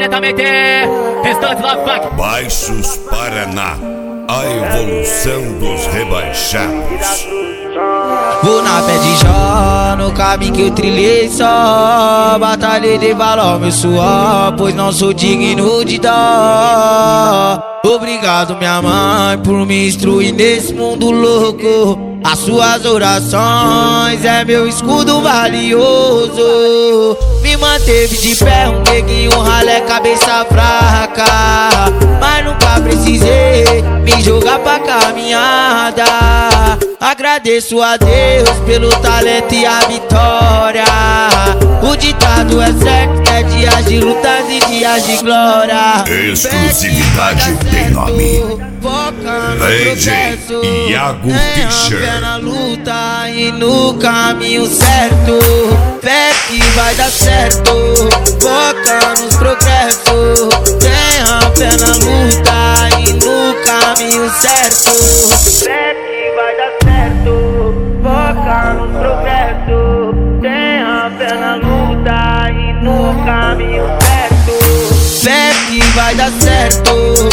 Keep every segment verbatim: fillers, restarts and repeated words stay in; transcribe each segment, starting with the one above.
P também tem. Restante Love Funk. Baixos Paraná, a evolução dos rebaixados. Vou na pé de Jó, no caminho que eu trilhei só. Batalhei de valor meu suor, pois não sou digno de dó. Obrigado minha mãe por me instruir nesse mundo louco. As suas orações é meu escudo valioso. Me manteve de pé, um neguinho, um ralé, cabeça fraca. Mas nunca precisei me jogar pra caminhada. Agradeço a Deus pelo talento e a vitória. O ditado é certo, é dias de lutas e dias de glória. Exclusividade tem nome. D J Iago Fischer. Fé na luta e no caminho certo. Fé que vai dar certo. Foca nos progressos. Tenha fé na luta e no caminho certo. Fé que vai dar certo. Foca nos progressos. Tenha fé na luta e no caminho certo. Fé que vai dar certo.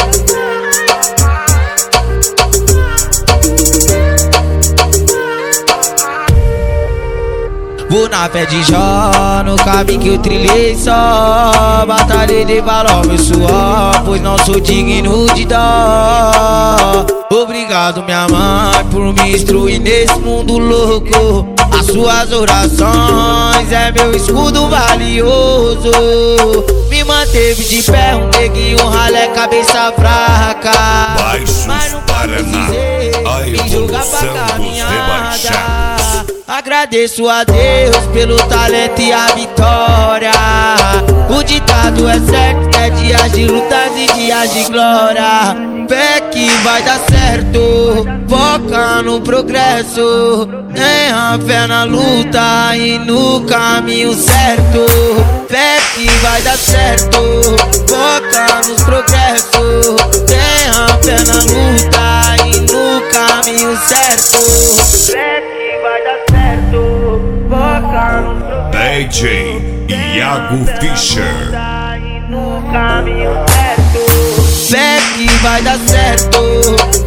Vou na pé de Jó, no caminho que eu trilhei só. Batalhei de valor meu suor, pois não sou digno de dó. Obrigado minha mãe por me instruir nesse mundo louco. As suas orações é meu escudo valioso. Me manteve de pé, um neguinho, um ralé, cabeça fraca. Baixos Paraná, a evolução dos rebaixados. Agradeço a Deus pelo talento e a vitória. O ditado é certo, é dias de lutas e dias de glória. Fé que vai dar certo, foca no progresso. Tenha fé na luta e no caminho certo. Fé que vai dar certo, foca nos progressos. Tenha fé na luta e no caminho certo. Fé que vai dar certo, foca nos progressos. D J Iago Fischer. No caminho certo. Fé que vai dar certo.